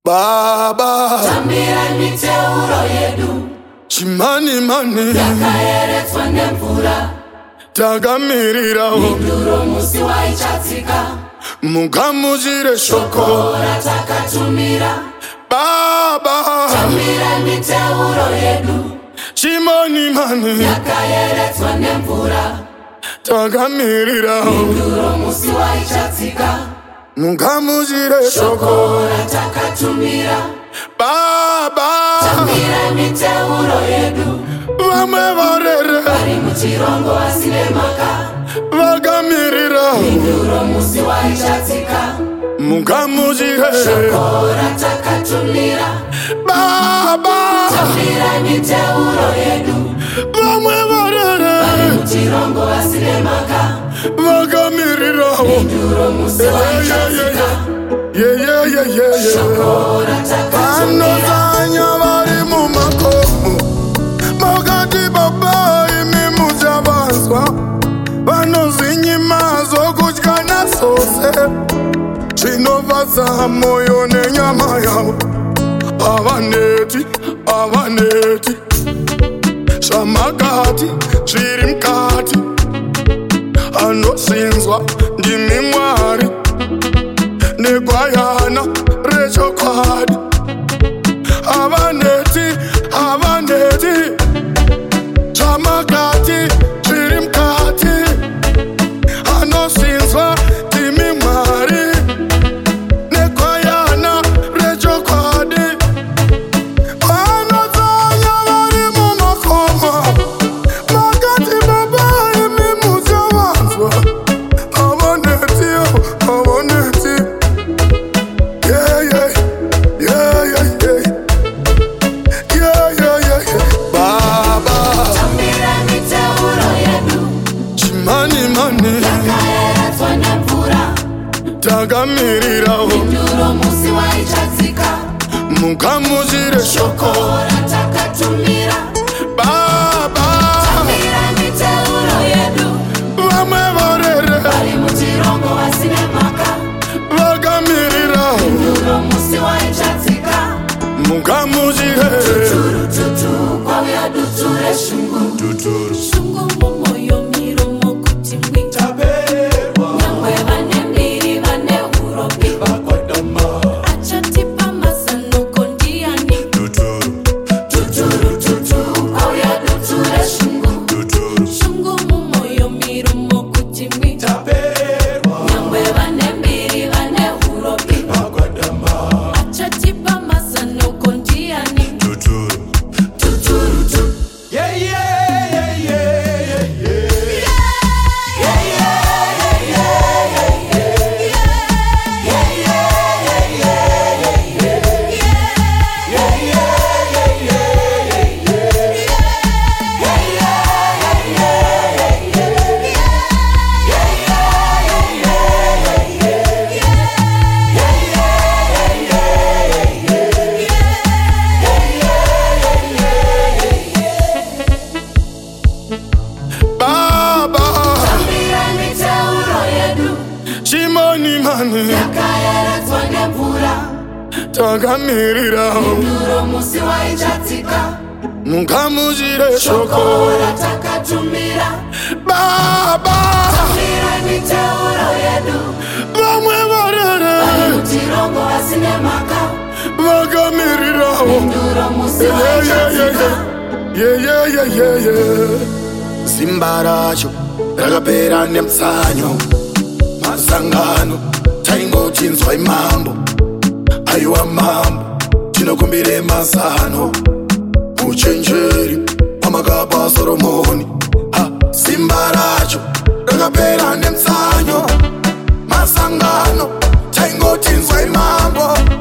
Baba tambira miteuro yedu chimani mani yakaeretswa nemvura takamirira minduro musi waichatsika mugamuchire shoko ratakatumira Baba tambira miteuro yedu chimani mani yakaeretswa nemvura takamirira minduro musi waichatsika mugamuchire shoko ratakatumira Baba tambira miteuro yedu vamwe varere vari muchirongo vasine maka vakamirira minduro musi waichatsika mugamuchire shoko ratakatumira Baba tambira miteuro yedu vamwe varere vari muchirongo vasine maka vakamirira minduro musi waichatsika shoko ratakatumira vanozanya vari mumakomo makati baba imi muchavanzwa vanozinyima zvokutya nazvose zvinovadza moyo nenyama yavo havaneti havaneti zvamakati zviri mukati anozvinzwa ndimi Mwari negwayana rechokwadi havaneti havaneti zvamakati zviri mukati anozvinzwa ndimi Mwari negwayana rechokwadi vanodzanya vari mumakoma makati baba imi muchavanzwa havaneti havaneti Baba tambira miteuro yedu chimani mani yakaeretswa nemvura takamirira minduro musi waichatsika mugamuchire shoko ratakatumira Baba tambira miteuro yedu vamwe varere vari muchirongo vasine maka vakamirira minduro musi waichatsika mugamuchire tuturututu kwauya dutu reshungu shungu mumoyo miromo kuti mwitaberwa nyangwe vane mbiri vane uropi achatipa mazanoko ndiani tuturututu kwauya dutu reshungu shungu mumoyo miromo kuti mwitaberwa nyangwe vane mbiri vane uropi achatipa mazanoko ndiani tuturutu Baba tambira miteuro yedu chimani mani yakaeretswa nemvura takamirira minduro musi waichatsika mugamuchire shoko ratakatumira Baba tambira miteuro yedu vamwe varere vari muchirongo vasine maka vakamirira minduro musi waichatsika zimba racho rakapera nemutsanyo masangano taingotinzwa imambo aiwa mambo tinokumbire mazano uchenjeri pamakapa Soromoni zimba racho rakapera nemutsanyo masangano taingotinzwa imambo